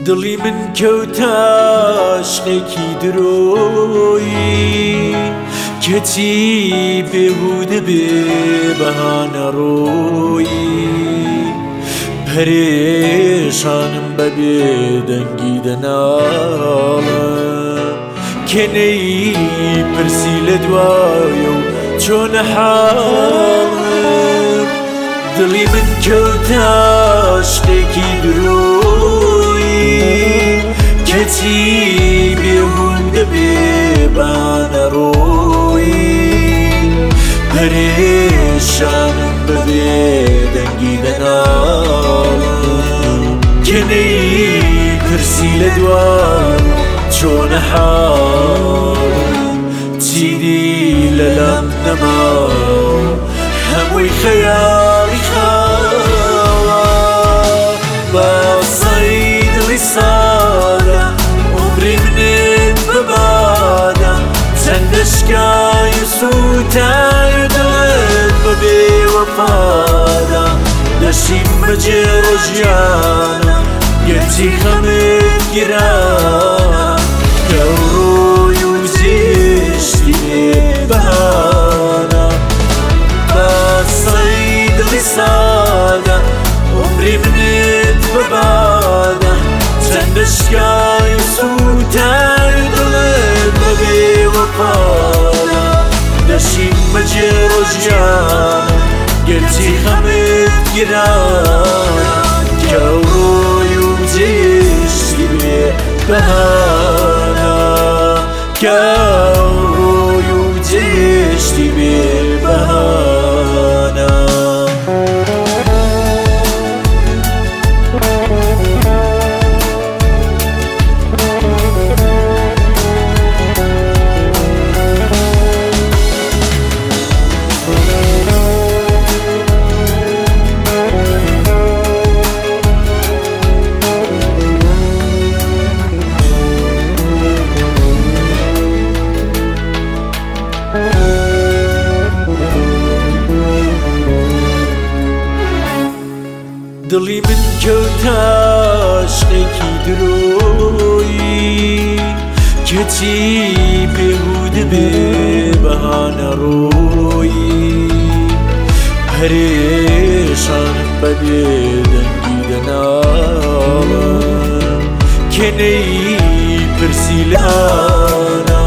دڵی من کەوتە عشقێکی درۆیی کەچی بێهودە بێ بەهانە ڕۆیی پەرێشانم بەبێ دەنگی دەناڵم کێنەی پرسی لە دوایە و چۆنە حاڵم دڵی من کەوتە عشقێکی درۆیی کەچی بێهودە بێ بەهانە ڕۆیی پەرێشانم بەبێ دەنگی دەناڵم کێنەی پرسی لە دوایە و چۆنە حاڵم چیدی لەلام نەماوە هەمووی خەیاڵی خاوە باسەی دڵی سادە عومری منت بەبادە چەندە شکای و سووتای و دڵت بە بێوەفادە دەشیم بەجێ ڕۆژیانە گەرچی خەمت گیرانە گەوڕۆی و زیشتی بێ بەهانە باسەی دڵی سادە عومری منت بەبادە چەندە شکای و سووتای و دڵت بە بێوەفادە دەشیم بەجێ ڕۆژیانە گەرچی خەمت گیرانە گەوڕۆی و جێشتی بێ بەهانە گەوڕۆی و جێشتی بێ بەهانە دڵی من کەوتە عشقێکی درۆیی کەچی بێهودە بێ بەهانە ڕۆیی پەرێشانم بەبێ دەنگی دەناڵم کێنەی پرسی لە